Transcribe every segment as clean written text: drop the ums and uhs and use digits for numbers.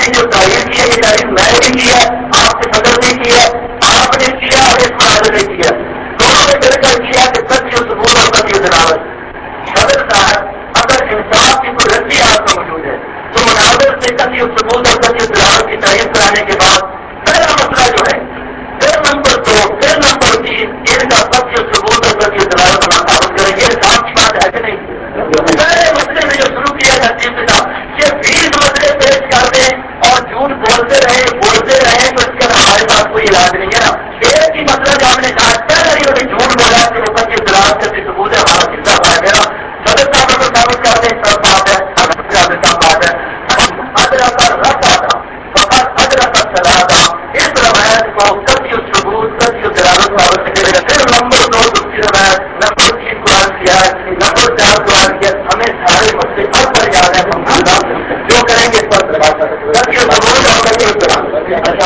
نے جو تعریف کی ہے یہ تعریف میں نے کی ہے، آپ کے صدر نے کی ہے، آپ نے کیا اور اس مناظر نے کیا، دونوں نے مل کر کیا کہ قطعی ثبوت اور قطعی دلالت۔ صدر صاحب اگر انصاف کی کوئی رسی آپ کو موجود ہے تو مناظر سے قطعی ثبوت اور قطعی دلالت کی تعریف کرانے کے بعد پہلا مسئلہ جو ہے، پھر نمبر 2 پھر نمبر 3 ان کا قطعی ثبوت اور قطعی دلالت ہونا ثابت کریں گے۔ انصاف کی بات ہے کہ نہیں؟ پہلے مسئلے میں جو شروع کیا تھا چیف صاحب کہ 20 مسئلے پیش کر دیں اور جھوٹ بولتے رہے تو اس کا ہمارے پاس کوئی علاج نہیں ہے نا۔ ایک ہی مسئلہ جو ہم نے کہا پہلے ہی انہوں نے جھوٹ بولا کہ وہ قطعی دلالت کا ثبوت ہے، ہمارا سلسلہ پائے گا صدر صاحب کو ثابت کر دیں سب بات ہے، بات ہے ادرک رکھا تھا فقط ادرک چلا تھا، اس روایت کو قطعی ثبوت قطعی دلالت ثابت کرے گا۔ پھر نمبر 2 دوسری روایت، نمبر 3 قرآن کیا ہے، نمبر 4 قرآن کیا، ہمیں سارے مسئلے اب پر یاد ہے، ہم جو کریں گے اس پر قطعی ثبوت اور قطعی دلالت۔ اچھا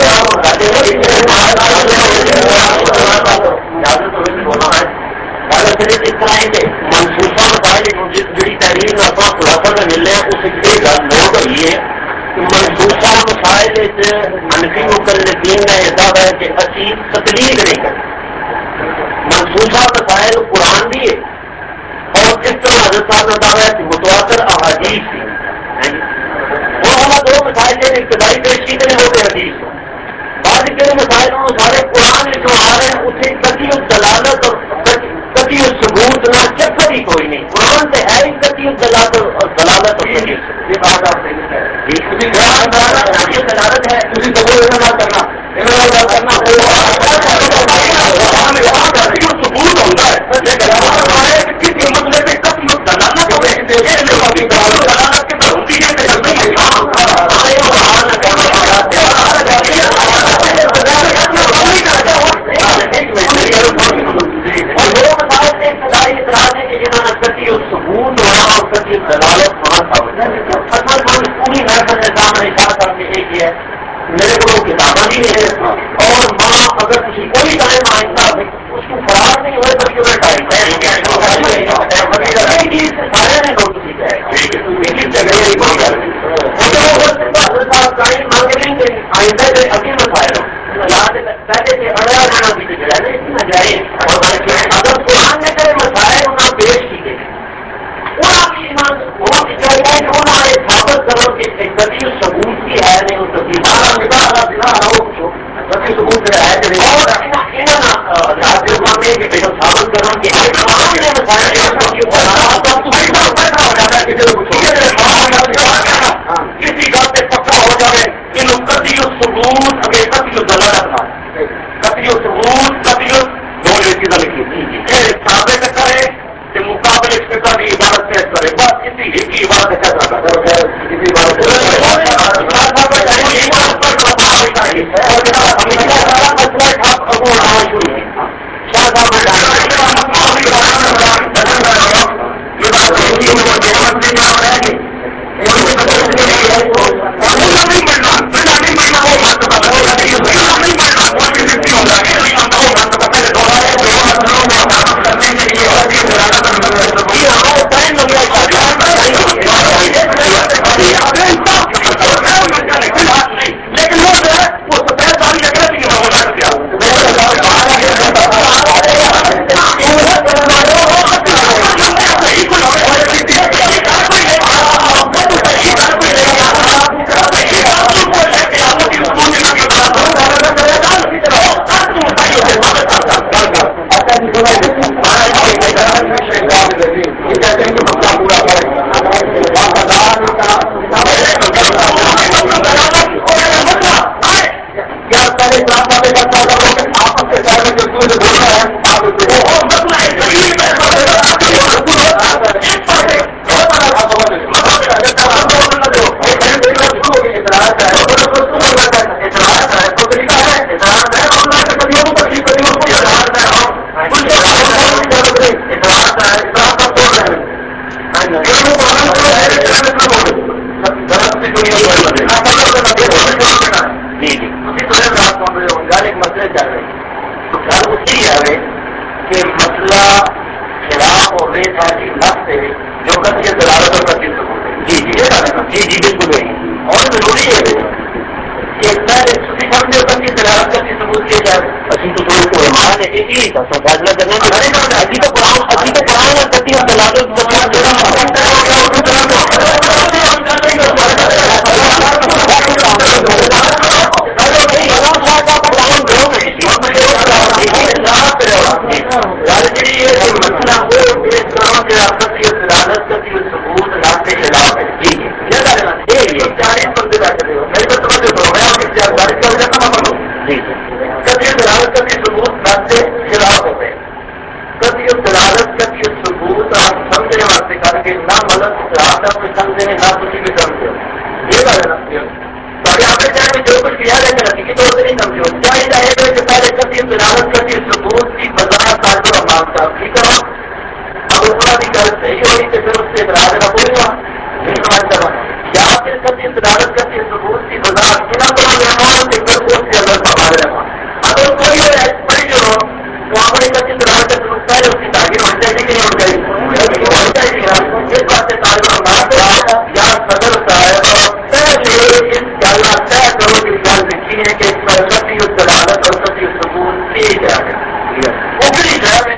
منصوبہ مسائل جی تحریر میں اپنا خلاصہ میں مل رہے ہیں اس کی گل نوٹ ہوئی ہے کہ منصوبہ مسائل منفی مقلدین نے یہ دعویٰ ہے کہ اسی تقلید نہیں کرتے، منصوبہ مسائل قرآن بھی ہے اور اس طرح حضرت صاحب نے دعویٰ ہے کہ متواتر احادیث بھی، وہ ہمارا 2 مسائل نے ابتدائی پیش کی تھے وہ حدیث بعد کے مسائل سارے قرآن جو آ رہے ہیں اسے قطعی دلالت اور قطعی ثبوت نہ چکر ہی کوئی نہیں، قرآن سے ہے ہی قطعی دلالت اور دلالت اور یہ بات آپ صحیح ہے، دلالت ہے اسی ثبوت کرنا کرنا ثبوت ہوتا ہے کسی مسئلے میں قطعی دلالت ہوتی ثبوت ہونا اور قطعی دلالت ہونا ثابت ہے۔ اصل پوری محفل نظام اشاعت صاحب نے یہ کیا ہے، میرے کو کتابیں بھی نہیں ہے اور ماں اگر کسی کوئی ٹائم آئندہ اس کو فرار نہیں ہوئے بلکہ وہ ٹائم سارے نے نوٹ کی جائے آئندہ سے ابھی مسائل پہلے سے اڑیا جانا بھی جائے اگر قرآن نے کرے مسائل انہیں پیش کی گئی ثابت کرو کہ قطعی ثبوت کی ہے نہیں اس ثبوت ہے ثابت کرو کہ کسی بات سے پکا ہو جائے کہ قطعی ثبوت اگر قطعی دلالت قطعی ثبوت قطعی دو چیزیں لکھی ثابت کرے کہ مقابل اس کی عبادت پیش کرے بس کسی ایک ہی عبادت کر رہا لیکن وہ جو ہے وہ سفید داری لگ رہا کہ مسئلہ خلاف ہو رہے تھا کہ لفظ سے جو قطعی دلالت اور قطعی ثبوت ہے۔ جی بالکل وہی اور ضروری ہے تو فیصلہ کرنے کی ابھی تو قرآن اور کتی اور تلاوت ثبوت آپ سمجھنے واسطے کر کے نہ مدد اپنے سمجھے نہ کسی بھی سمجھو یہ بات ہے نا آپ نے چاہے جو کچھ کیا لیکن حقیقی طور سے نہیں سمجھو چاہیے کہ پہلے کبھی تلاوت کرتی ثبوت کی وضاحت تاج الرحمان صاحب کی کرو اب اتنا بھی غلط صحیح ہوئی کہ پھر اس سے اعتراض نہ کوئی ہوا نہیں سمجھتا رہا یا پھر کبھی تلاوت کرتی ثبوت کی وضاحت بنا کرو رحمان کہ پھر اس کے اندر ہمارے رحمان اگر کوئی بڑی جو ہو تو آپ نے کبھی تلاوت کا ثبوت پہلے اس کی تعلیم ہونا چاہیے کہ نہیں ہونا چاہیے اس بات سے تاج الرحمان یا صدر صاحب اس گل طے کرو کہ گل لکھی ہے کہ اس پر کبھی دلالت اور کبھی ثبوت کی جائے اوپری جائے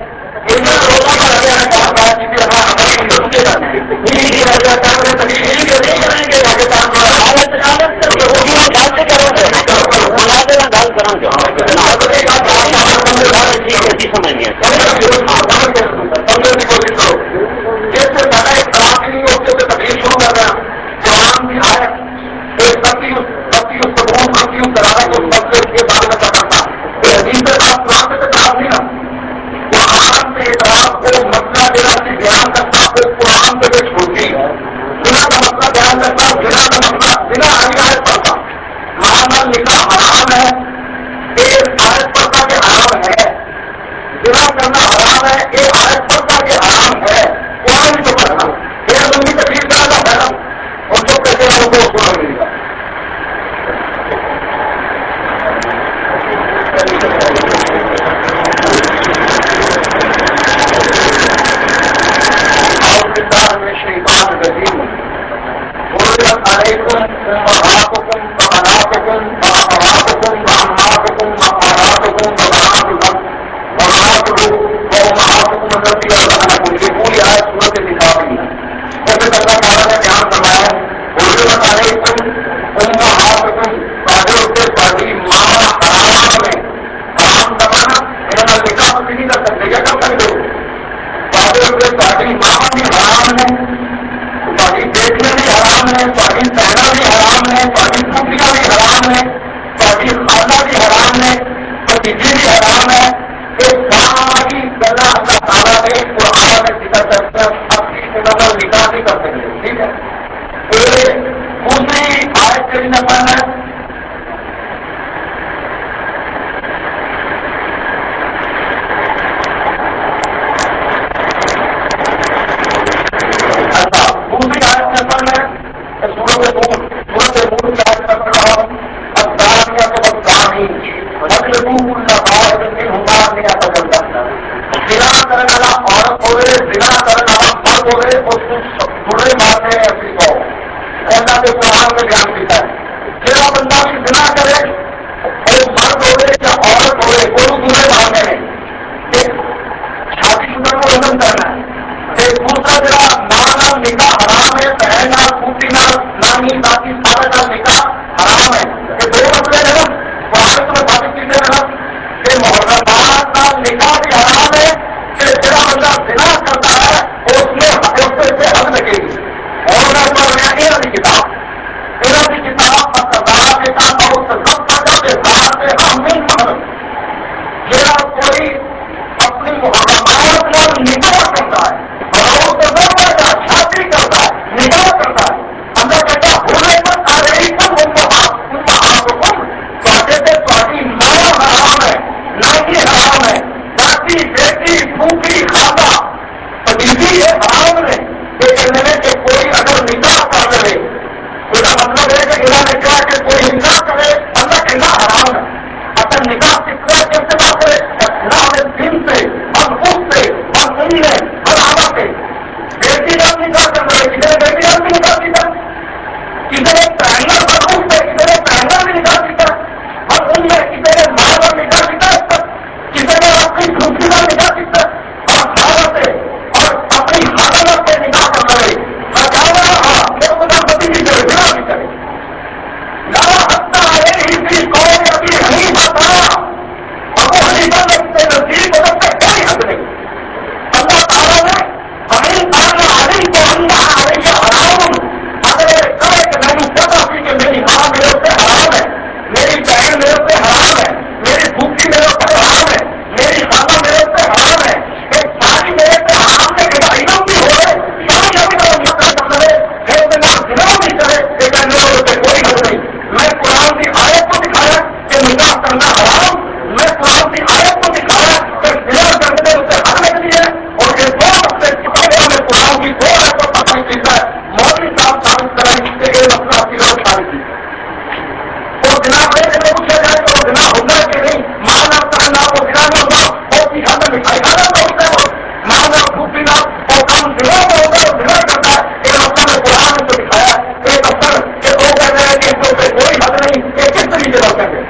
بنا ہوگا کہ نہیں؟ مانا کرنا وہ بنا میں ہوگا اور کھانا مٹھائی کھانا تو ہوتا ہے وہ مانا خوب پینا اور کام دنوں میں ہوگا اور دنوں کرتا ہے. ایک افسر نے قرآن میں تو دکھایا ایک افسر کہ وہ کہہ رہے ہیں کہ ان کو کوئی حد نہیں یہ کس طریقے سے کریں گے.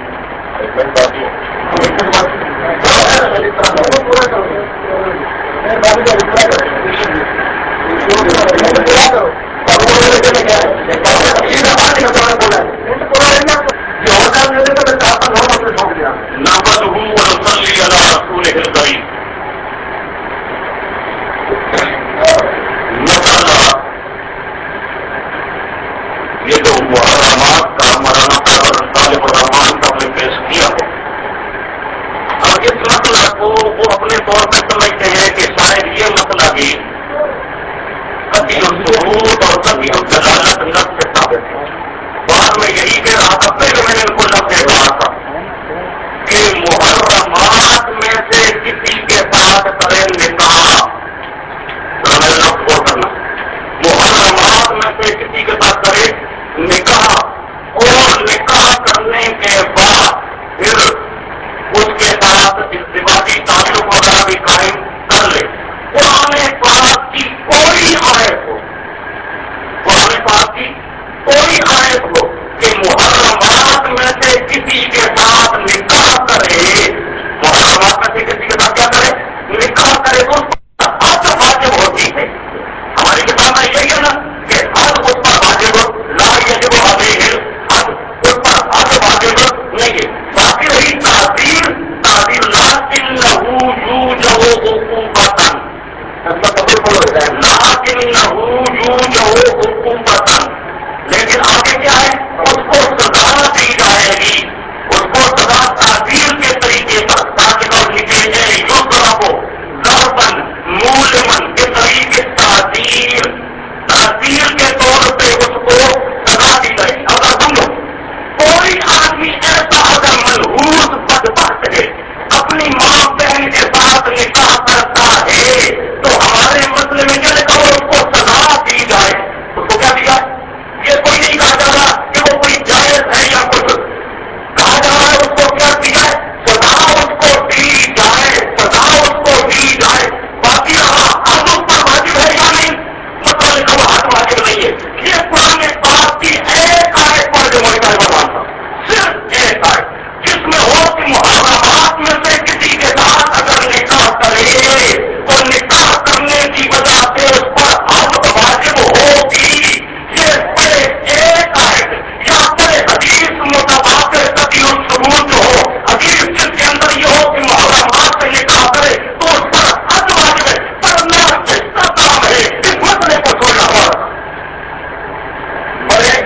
یہ جو محرمات کا مولانا طالب الرحمان کا نے پیش کیا اور اس مسئلہ کو وہ اپنے طور پہ سمجھتے ہیں کہ شاید یہ مسئلہ بھی قطعی الثبوت اور قطعی الدلالت نفس سے ثابت ہے. بعد میں یہی کہہ رہا تھا پہلے میں نے ان کو لفظ کہا تھا کہ محرمات میں سے کسی کے ساتھ کرے نکاح لفظ کو کرنا محرمات میں سے کسی کے ساتھ کرے نکاح اور نکاح کرنے کے بعد پھر اس کے ساتھ ازدواجی تعلق وغیرہ بھی قائم کر لے. قرآن پاک کی کوئی آیت ہو قرآن پاک کی کوئی آیت ہو کہ محرمات میں سے کسی کے ساتھ نکاح کرے محرمات میں سے کسی کے ساتھ کیا کرے نکاح کرے تو حد واجب ہوتی ہے. ہماری کتاب میں یہی ہے نا کہ حد اس پر واجب لا یجب علیہ حد اس پر حد واجب نہیں ہے. باقی رہی تعبیر لاکنہ یوجب عقوبۃ لیکن آگے کیا ہے اس کو سزا دی جائے گی اس کو سزا تعبیر کے طریقے پر تاکہ اور لکھے جائے یضرب ضربا مولما کے طریقے تعبیر کے طور پہ اس کو سزا دی جائے گی. اگر سمجھو کوئی آدمی ایسا اگر منحوس بدبخت ہے اپنی ماں بہن کے ساتھ نکاح کرتا ہے تو ہمارے مسئلے میں کیا لکھا ہو اس کو سزا دی جائے. اس کو کیا دیا یہ کوئی نہیں کہا جا رہا کہ وہ کوئی جائز ہے یا کچھ کہا جا رہا ہے اس کو کیا دی جائے سزا اس کو دی جائے سزا اس کو دی جائے. باقی رہا حد اس پر واجب ہے یا نہیں مطلب لکھا ہوا حد واجب نہیں ہے. یہ قرآن پاک کی ایک آیت پر جو مجھے بتانا تھا صرف ایک آیت جس میں ہو کہ محرمات میں سے کسی کے ساتھ اگر نکاح کرے تو نکاح کرنے کی وجہ سے اس پر حد واجب ہوگی. یہ بڑے ایک آیت یا بڑے حدیث متواتر قطعی الثبوت جو ہو حدیث جس کے اندر یہ ہو کہ محرمات سے نکاح کرے تو اس پر حد واجب ہے. کرنا کس کا کام ہے اس مسئلے کو چھوڑنا پڑا بڑے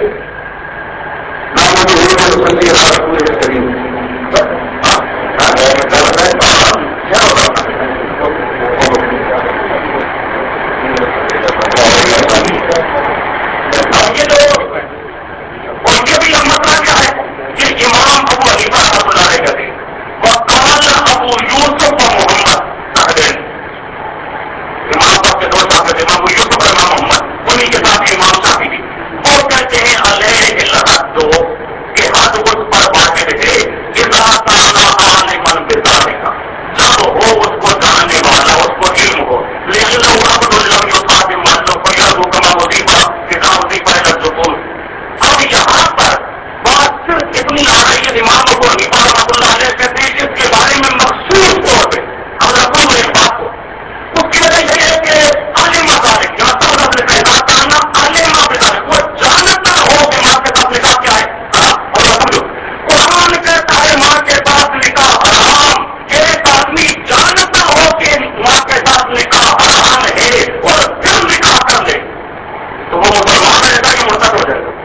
اور یہ بھی مسئلہ کیا ہے کہ امام ابو حنیفہ رحمۃ اللہ علیہ کہتے ہیں وقال ابو یوسف و محمد صاحبین امام صاحب کے دو صاحب امام ابو یوسف اور امام محمد انہیں کے ساتھ امام صاحب بھی وہ کہتے ہیں علیہ الحد کہ حد اس پر واجب ہے اذا کان عالما بذلک جب ہو اس کو جاننے والا اس کو علم ہو لیکن لو عبد لم یصاب مان لو فیاض کما وظیفہ کتاب وظیفہ الجبول. اب یہاں پر بات صرف اتنی آ رہی ہے امام ابو حنیفہ رحمۃ اللہ علیہ کہتے ہیں اس کے بارے میں مخصوص طور پہ ہم رکھوں گے اس بات کو اس کی وجہ یہ ہے کہ عالم ذالک جہاں تک نے پیدا کرنا عالم ذالک وہ جانتا ہو کہ ماں کے ساتھ نکاح کیا ہے. اور سمجھو قرآن کہتا ہے ماں کے ساتھ نکاح حرام. ایک آدمی جانتا ہو کہ ماں کے ساتھ نکاح حرام ہے اور پھر نکاح کر لے تو وہ مسلمان رہتا ہے مرتد ہو جائے گا.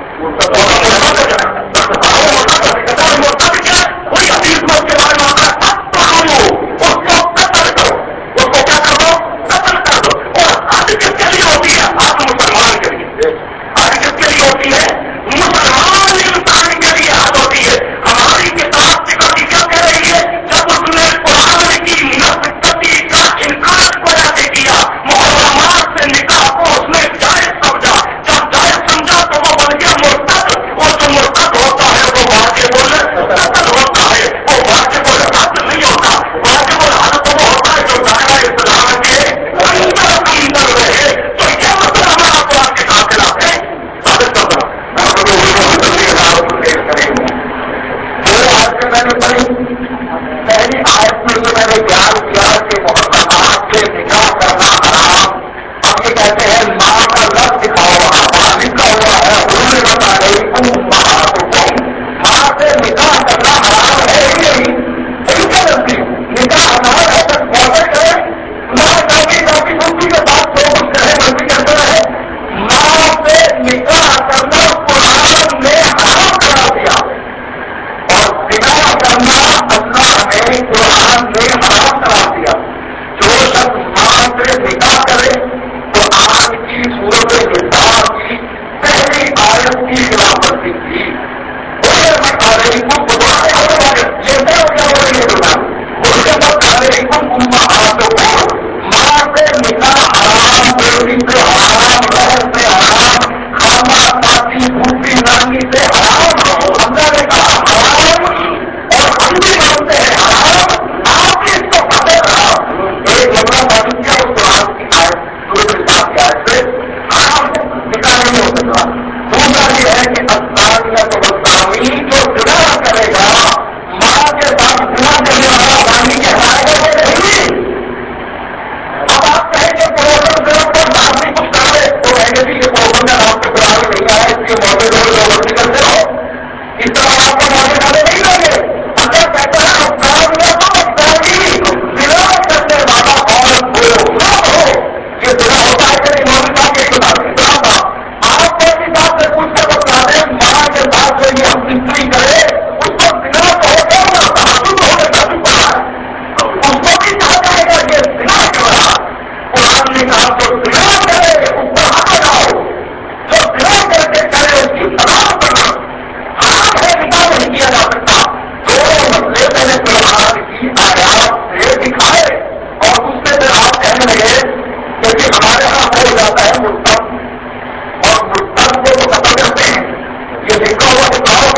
مرتد کیا کوئی حدیث میں اس کے بارے میں آتا ہے اس کو قتل کرو اس کو کیا کر دو قتل کر دو. اور حد کس کے لیے ہوتی ہے حد مسلمان کے لیے حد کس کے لیے ہوتی ہے مسلمان انسان کے لیے حد ہوتی ہے. ہماری کتاب کی کیا کہہ رہی ہے جب اس نے قرآن کی نفقتی کا انکار وجہ سے کیا محرمات سے نکاح کو اس نے جائز سمجھا. جب جائز سمجھا تو وہ بن گیا مرتد اور جو مرتد ہوتا ہے وہ واجب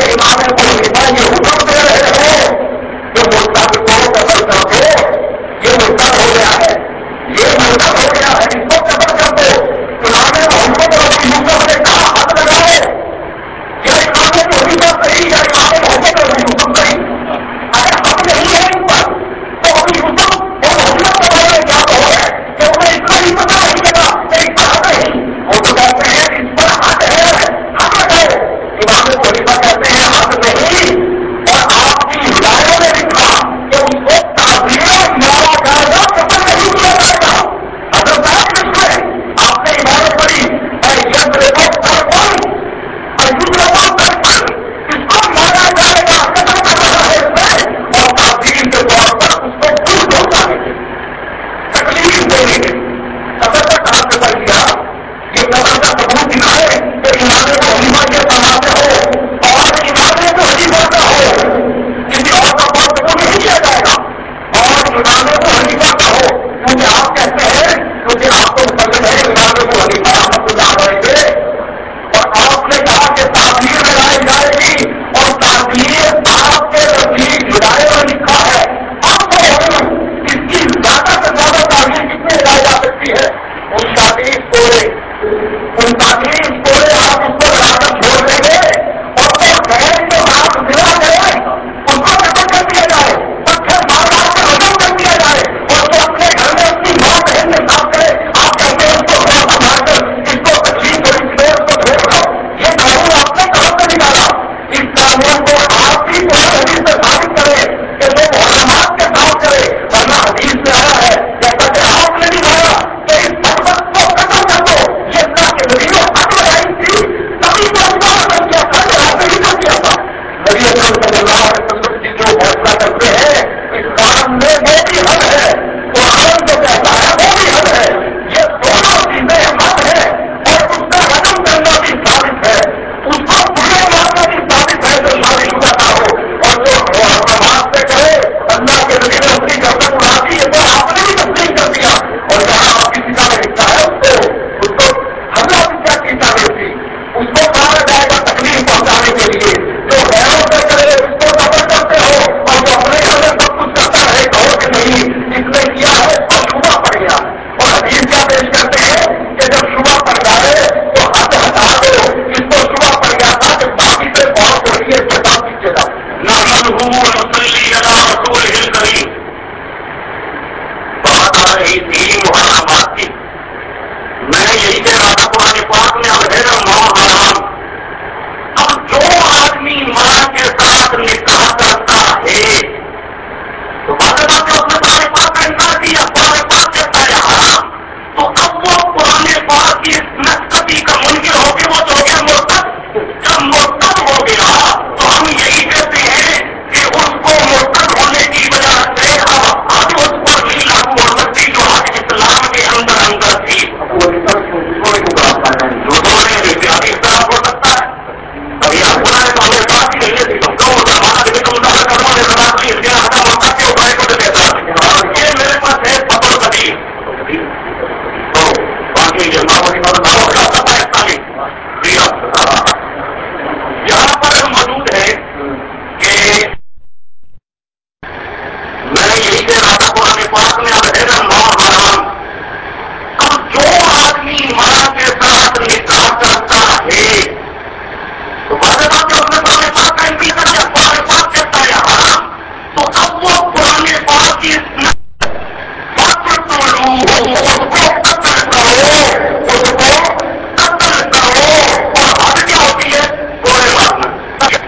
امام ابو حنیفہ یہ حکم دے رہے ہیں کہ مرتد کو قتل کر دو، یہ مرتد ہو گیا ہے، یہ مرتد ہو گیا ہے، اس کو قتل کر دو. امام محمد رضی یوسف نے کہا حد لگائے، یا امام ابو حنیفہ صحیح یا امام محمد رضی یوسف صحیح. اگر حق نہیں ہے ان پر تو ابو یوسف اور محمد کے بارے میں کیا کہو ہے کہ انہیں اتنا ہی پتا نہیں چلا کہ اس پر حق نہیں. وہ تو کہتے ہیں اس پر حق ہے، حق لگاؤ. امام ابو حنیفہ کہتے ہیں حق نہیں، اور آپ کی ہدایت نے لکھا کہ اس کو تعزیر مارا جائے گا، قتل نہیں کیا جائے گا. اگر بات لکھ رہے آپ نے عبادت پڑھی اس کو مارا جائے گا، قتل کر رہا ہے اس میں، اور تعزیر کے طور پر اس کو دور پہنچانے کے تکلیف دینے کے قتل کا کہاں سے کر دیا. یہ قتل کا ثبوت دکھائے کہ امام ابو حنیفہ کے فرماتے ہو اور امام ابو حنیفہ کا ہو، کسی اور کا بہت قبول نہیں کیا جائے گا. اور امام ابو حنیفہ کا ہو، کیونکہ آپ کہتے ہیں، کیونکہ آپ کو پسند ہے امام ابو حنیفہ رحمۃ اللہ علیہ کے، اور آپ نے کہا کہ تعزیر لگائی جائے گی، اور تعزیر آپ کے نزدیک ہدایت میں لکھا ہے. آپ کو اس کی زیادہ سے زیادہ تعزیر کتنے لگائی جا سکتی ہے؟ 39 کوڑے. 39 کوڑے آپ اس کو لگا کر چھوڑ دیں گے، اور وہ غیر کے ساتھ ملا جائے اس کو قتل کر دیا جائے، پتھر مار مار کے ختم کر دیا جائے، اور وہ اپنے گھر میں اپنی ماں بہن کے ساتھ کرے. آپ کہتے ہیں اس کو گھر سنبھال کر اس کو تکلیف تھوڑی سی اس کو چھوڑ دو. یہ قانون آپ نے کہاں سے نکالا؟ اس قانون کو آپ ہی قرآن حدیث سے ثابت کرے کہ جو محرمات کے ساتھ کرے، ورنہ حدیث میں آیا ہے جیسا کہ آپ نے نکالا کہ اس بدبخت کو قتل کر دو. یہ اللہ کے نبی نے حق لگائی تھی، تبھی تو اللہ نے کیا تھا کہ آپ نے نہیں کیا تھا. نبی اکرم صلی اللہ علیہ وسلم کی جو فیصلہ کرتے ہیں اس کام میں وہ بھی حق ہے، قرآن جو کہتا ہے وہ بھی حق ہے. یہ دونوں چیزیں حق ہے، اور اس کا رقم کرنا بھی ثابت ہے، اس کو پورے مارنا بھی ثابت ہے جو شادی شدہ نہ ہو، اور جو محرمات سے کرے. اللہ کے نبی نے اپنی گردن اڑا دی، یہ تو آپ نے بھی تسلیم کر دیا. اور جہاں آپ کی کتاب میں لکھا ہے اس کو حملہ بھی کیا کی جانے تھی، اس کو مارا جائے گا تکلیف پہنچانے کے لیے. جو غیروں سے کرے اس کو قتل کرتے ہو، اور جو اپنے گھر میں سب کچھ کرتا ہے کہو کہ نہیں اس نے کیا ہے، اس کو شبہ پڑ گیا. اور حدیث کیا پیش کرتے ہیں کہ جب شبہ پڑ جائے تو حد ہٹا دو. اس کو شبہ پڑ گیا تھا کہ باقی سے بہت بڑی ہے، اس کے ساتھ پیچھے جاؤ. بات آ رہی تھی محرمات کی. میں یہی کہہ رہا تھا قرآن پاک میں الحر ماں حرام. اب جو آدمی ماں کے ساتھ نکاح کرتا ہے تو بات بات اس نے قرآن پاک کا انکار کیا. قرآن پاک کہتا ہے حرام، تو اب وہ قرآن پاک کی نسبتی کا منکر ہو کے وہ تو ہو گیا مرتد. جب مرتد ہو گیا تو ہم یہی کہتے ہیں کہ اس کو مرتد ہونے کی وجہ سے اب اس پر بھی لاگو ہو سکتی جو آج اسلام کے اندر اندر تھی. دوسروں نے احتیاطی اختلاف ہو سکتا ہے. ابھی آپ بنا ہے تو ہمیں بات ہی نہیں ہے. تم مسلمان ابھی تم دعویٰ کرو گے خلاف کی اختیار آتا مرتد کے اٹھائے کو دیتا ہے. یہ میرے پاس ہے پتھر قدیم تو باقی یہاں پر موجود ہے کہ میں یہی کہہ رہا تھا قرآن پاک میں الحر ماں حرام. اب جو آدمی ماں کے ساتھ نکاح کرتا ہے تو بعد بات اس نے قرآن پاک کا انکار کر دیا. قرآن پاک کہتا ہے حرام، تو اب وہ قرآن پاک کی اور حد کیا ہوتی ہے؟ کوڑے مارنا.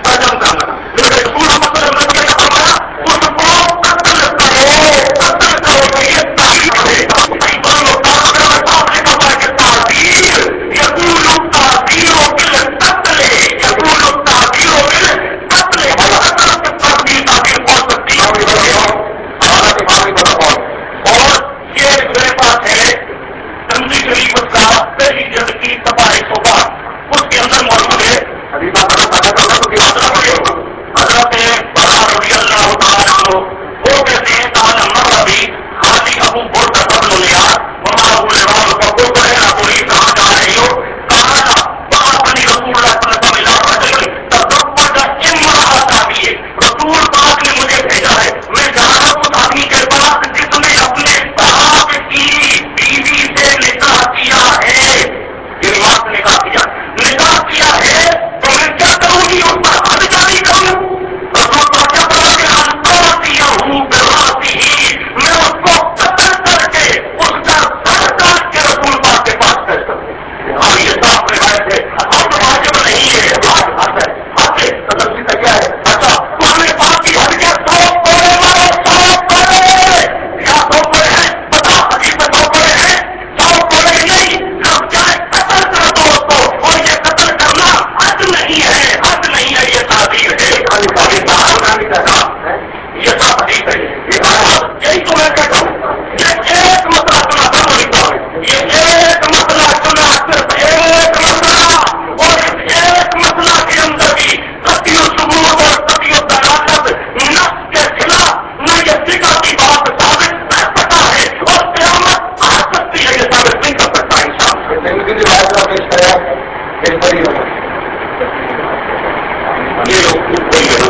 یہ وہی ہے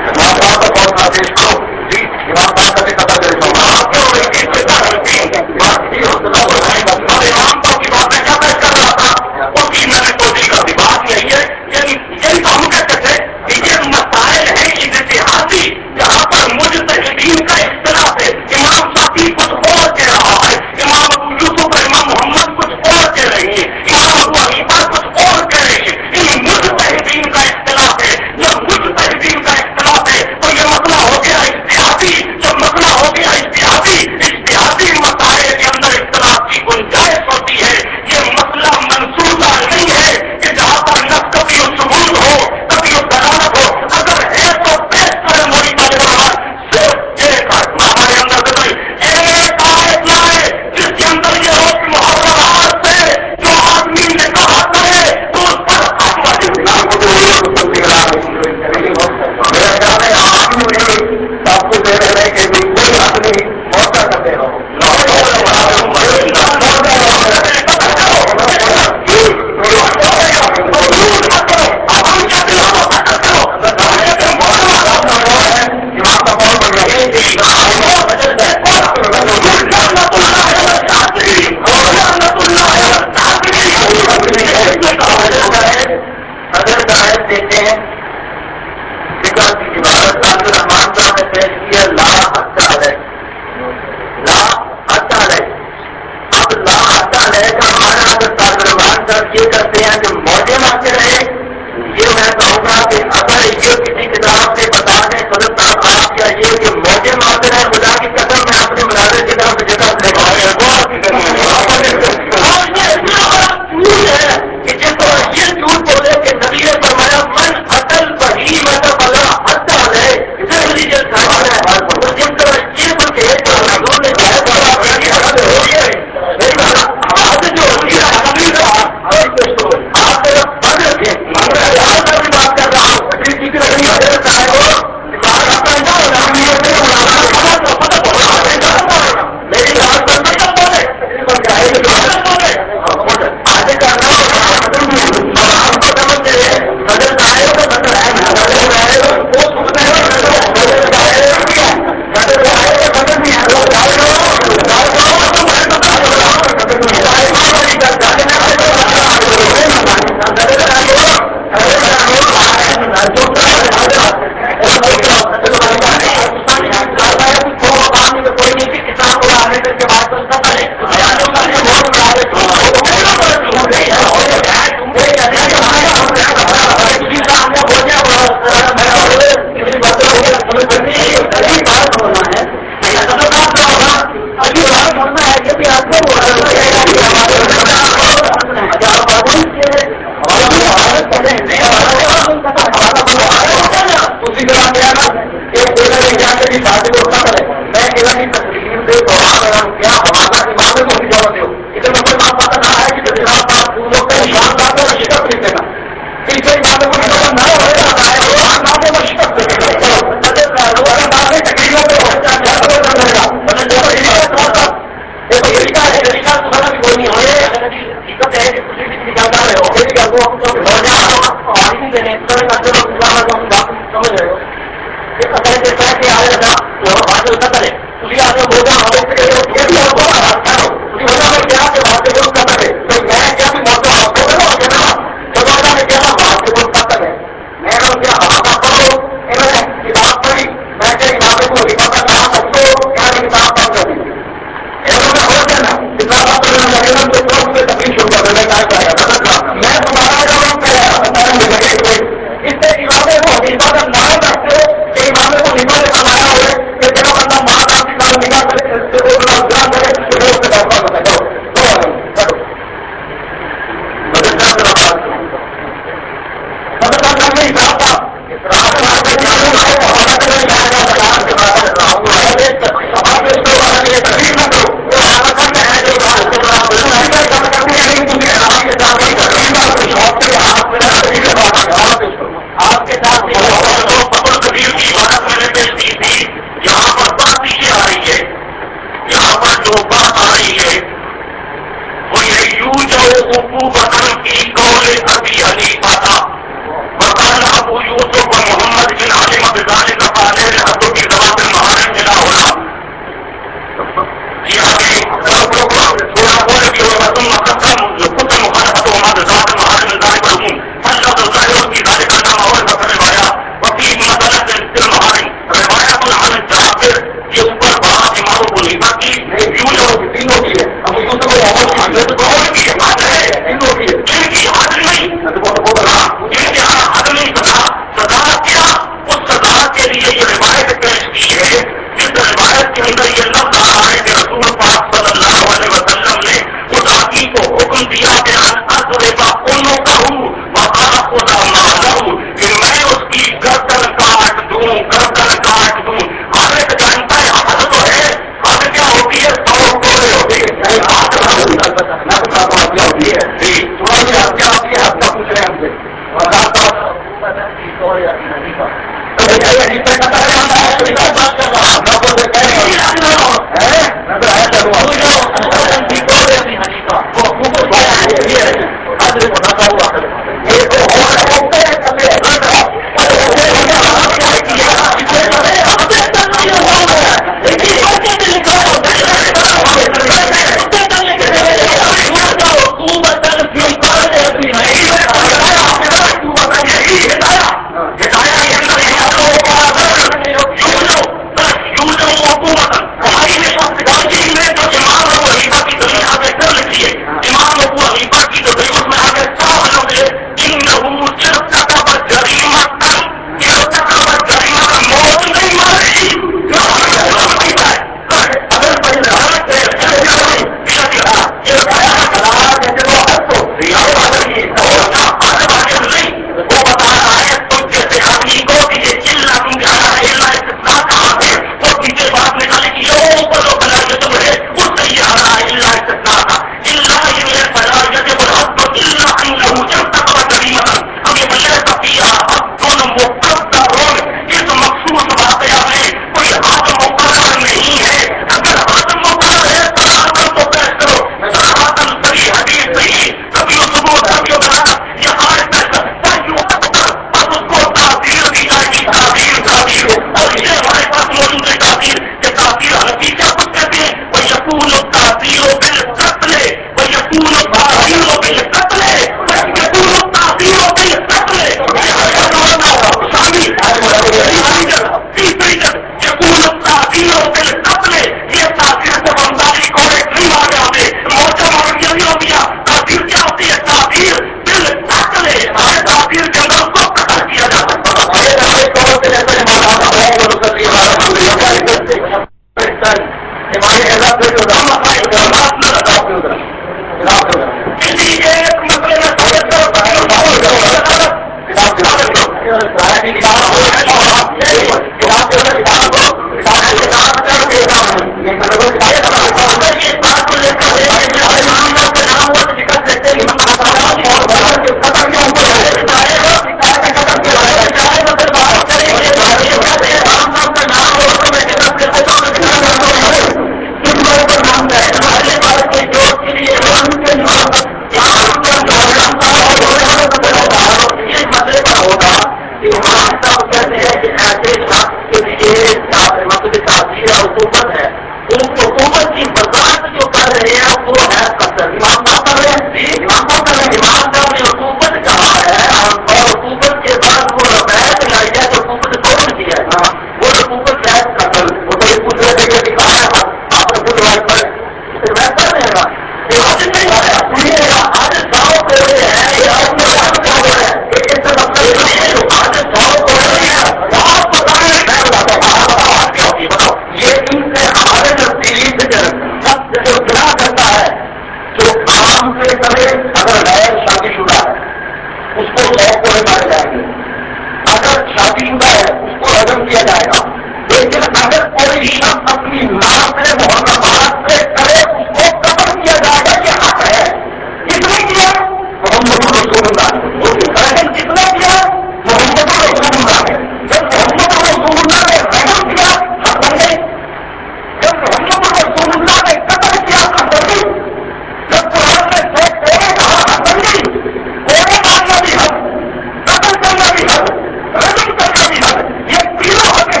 یہ تینوں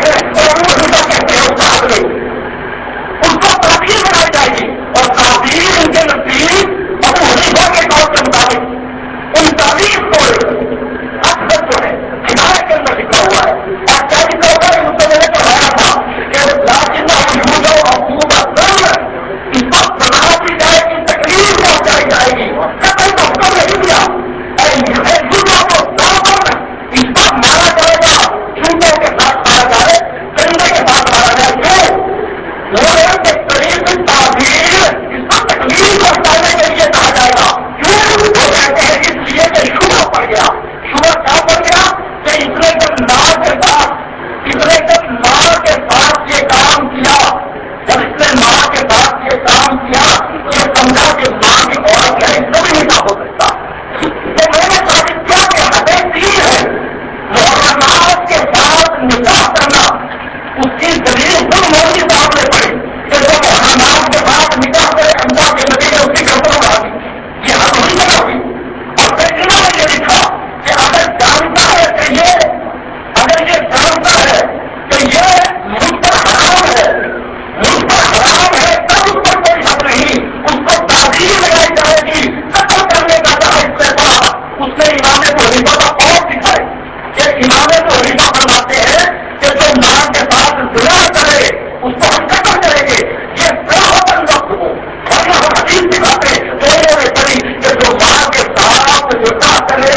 ابو حنیفہ کا خوف دکھائے کہ امام ابو حنیفہ فرماتے ہیں کہ جو ماں کے ساتھ زنا کرے اس کو ہم قتل کریں گے. یہ بہت وقت ہو اور ہم حدیث دکھاتے دونوں نے پڑھی کہ جو ماں کے ساتھ زنا کرے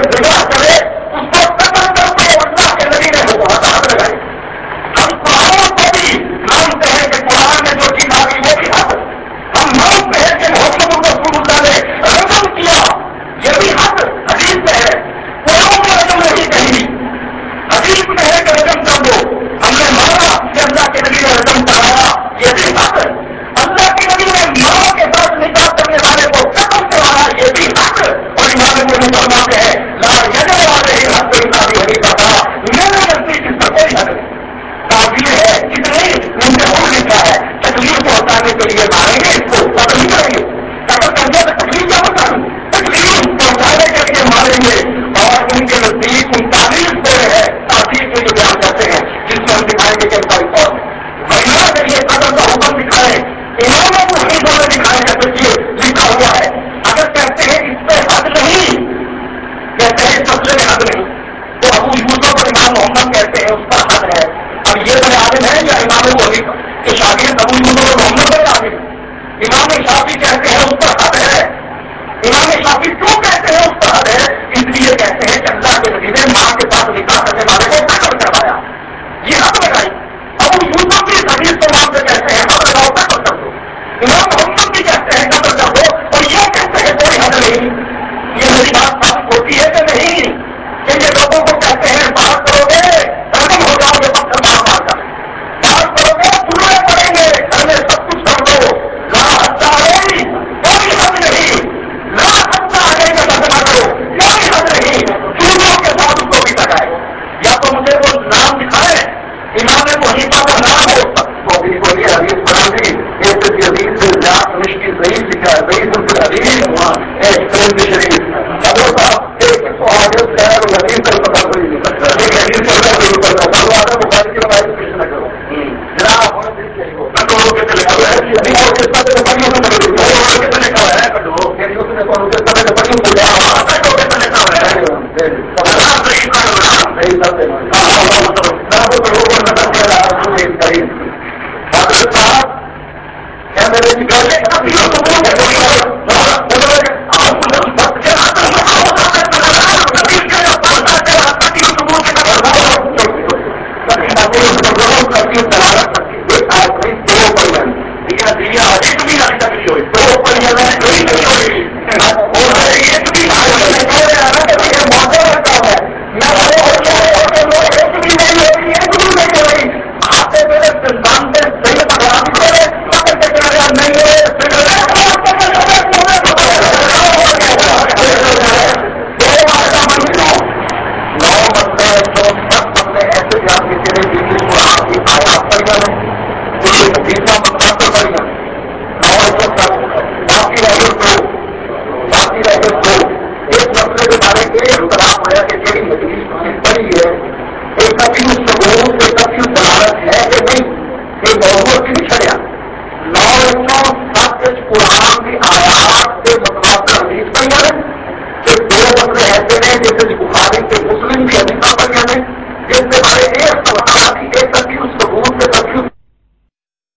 اس کو قتل کر دو. اللہ کے نبی نے حد لگائی. ہم قرآن کو بھی مانتے ہیں کہ قرآن میں جو چیز آ گئی وہ بھی حد. ہم مانتے ہیں کہ محمد رسول اللہ نے رجم کیا یہ بھی حد حدیث میں ہے. قرآن میں رجم نہیں کہیں حدیث میں ہے کہ رجم کر دو. ہم نے مانا کہ اللہ کے نبی نے رجم کرایا یہ بھی حد. اللہ کے نبی نے ماں کے ساتھ نکاح کرنے والے کو قتل کرایا یہ بھی حد. اور امام ابو حنیفہ فرماتے ہیں لا یجب علیہ الحد الا بحنیفہ کا. میرے نزدیک اس کا کوئی حد نہیں. تعبیر ہے کتنی ان نے خود لکھا ہے تکلیف کو ہٹانے کے لیے ماریں گے اس کو قتل نہیں کریں گے. قتل کر دیا تو تکلیف کیا ہوتا ہے تکلیف پہنچانے کے لیے ماریں گے. اور ان کے نزدیک 39 پورے ہیں تعبیر کے جو بیان کرتے ہیں جس میں ہم دکھائیں گے کہ ان کا ریکارڈ وہاں کے لیے قتل کا حکم دکھائے امام ابو حنیفہ نے دکھائے کہ یہ لکھا ہوا ہے. اگر کہتے ہیں اس پہ حد نہیں کہتے ہیں اس مسئلے میں حد نہیں تو ابو یوسف اور امام محمد کہتے ہیں اس پر حد ہے. اب یہ بڑے عالم ہے یا امام ابو حنیفہ کے شاگرد ابو یوسف اور محمد بڑے عالم. امام شافعی کہتے ہیں اس پر حد ہے. امام شافعی کیوں کہتے ہیں اس پر حد ہے؟ اس لیے کہتے ہیں کہ اللہ کے نبی نے ماں کے ساتھ نکاح کرنے والے کو قتل کروایا یہ حد لگائی. ابو یوسف بھی حدیث کو مان سے کہتے ہیں حد لگاؤ قتل کر دو. امام محمد بھی کہتے ہیں قتل کر دو اور یہ کہتے ہیں کوئی حد نہیں. یہ میری بات ثابت ہوتی ہے کہ نہیں کہ یہ لوگوں کو کہتے ہیں بات کرو گے رقم ہو جاؤ گے پتھر مار مار کر بات کرو گے پورے پڑیں گے گھر میں سب کچھ کر دو. لا حد علیہ کوئی حد نہیں. لا حد علیہ کا نہ کرو کوئی حد نہیں. چونوں کے ساتھ اس کو بھی لگائے یا تو مجھے وہ نام دکھائے امام ابو حنیفہ کا نام ہو وہ بھی کوئی حدیث بنا دی ایک حدیث سے زیادہ مشکل ضعیف لکھا ہے ضعیف الحدیث شریف ابو صاحب ایک تو آگے خیر الحدیث کا پتا کوئی نہیں سکتا ایک حدیث کا کوئی نہیں پڑتا سلوات بخاری کی روایت پیش نہ کرو جناب نہ تو کتنے لکھا ہوا ہے ابھی اور کس طرح سے پڑھیوں سے کتنے لکھا ہوا ہے کٹو کس طرح سے پڑھیوں سے کتنے لکھا ہوا ہے حضرت صاحب کیا بخاری کے مسلم بھی حدیث پر